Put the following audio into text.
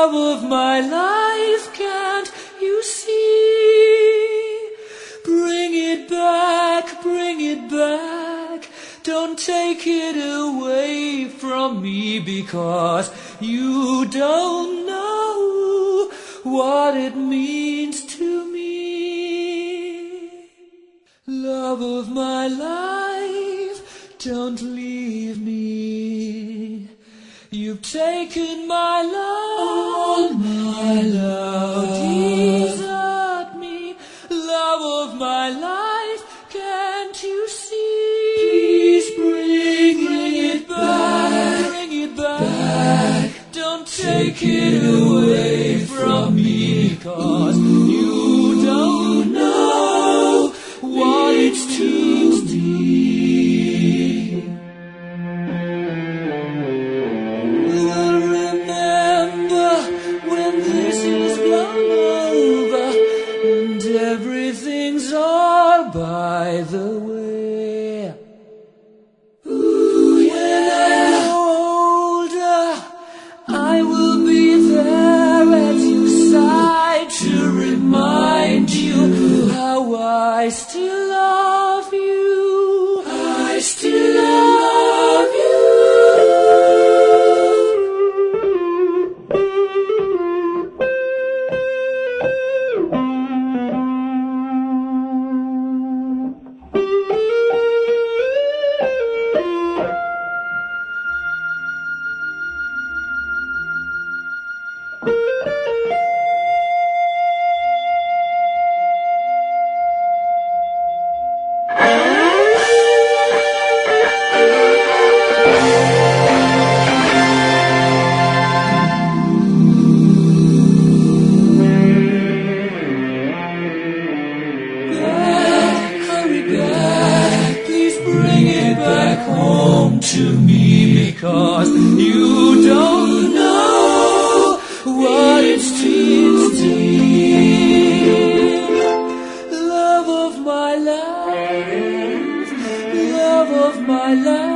Love of my life, can't you see? Bring it back, bring it back. Don't take it away from me, because you don't know what it means to me. Love of my life, don't leave me. You've taken my love, my love, desert me. Love of my life, can't you see? Please bring it back, bring it back. Don't take it away from me, 'cause you don't know what it's to me. I'll remember when this is blown over and everything's all by the way. Ooh, when I'm older, I will be there at your side to remind you how I still love you. I still love you. Home to me, because you don't know what it's to me. Love of my life, love of my life.